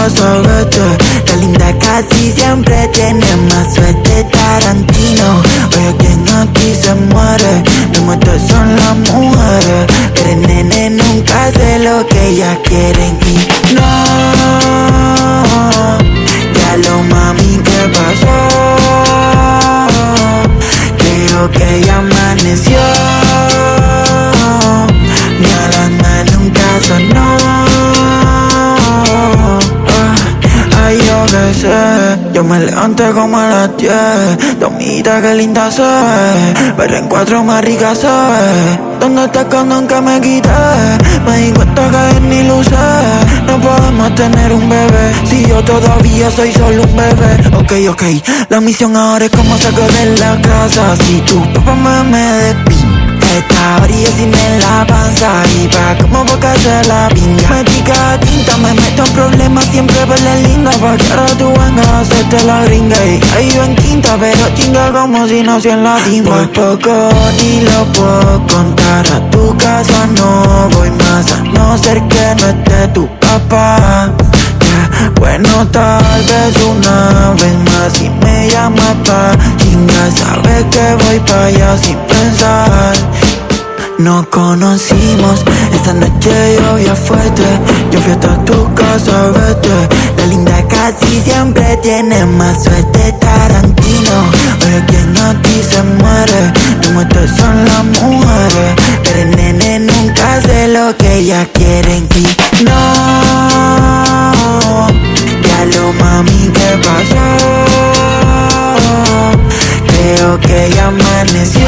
casa, vete. La linda casi siempre tiene más suerte. Tarantino, oye, quien aquí se muere. No muertos son las mujeres, pero el nene nunca hace lo que ellas quieren. Y no, ya lo mami, ¿qué pasó? Creo que ya amaneció. Mi alarma nunca sonó. Ay, yo qué sé, yo me levanté como a las 10. Tomita, qué linda se ve, pero en cuatro más rica se ve. ¿Dónde estás con nunca me quité? Me di cuenta que ni luces. No podemos tener un bebé si yo todavía soy solo un bebé. Ok, la misión ahora es como saco de la casa. Si tu papá me despide esta orilla sin en la panza y pa' como boca se la pinga. Me pica tinta, me meto en problemas, siempre verle linda. Pa' que ahora tú vengas a hacerte la gringa. Y ahí yo en quinta, pero chinga como si nací en la timba. Por poco ni lo puedo contar, a tu casa no voy más, a no ser que no esté tu papá. Bueno, tal vez una vez más si me llamas pa' chingar, sabes que voy pa' allá sin pensar. Nos conocimos, esa noche llovía fuerte. Yo fui hasta tu casa, vete. La linda casi siempre tiene más suerte. Tarantino, oye, quien aquí se muere. No muertos son las mujeres, pero el nene nunca hace lo que ellas quieren. Y no, ya lo mami, ¿qué pasó? Creo que ya amaneció.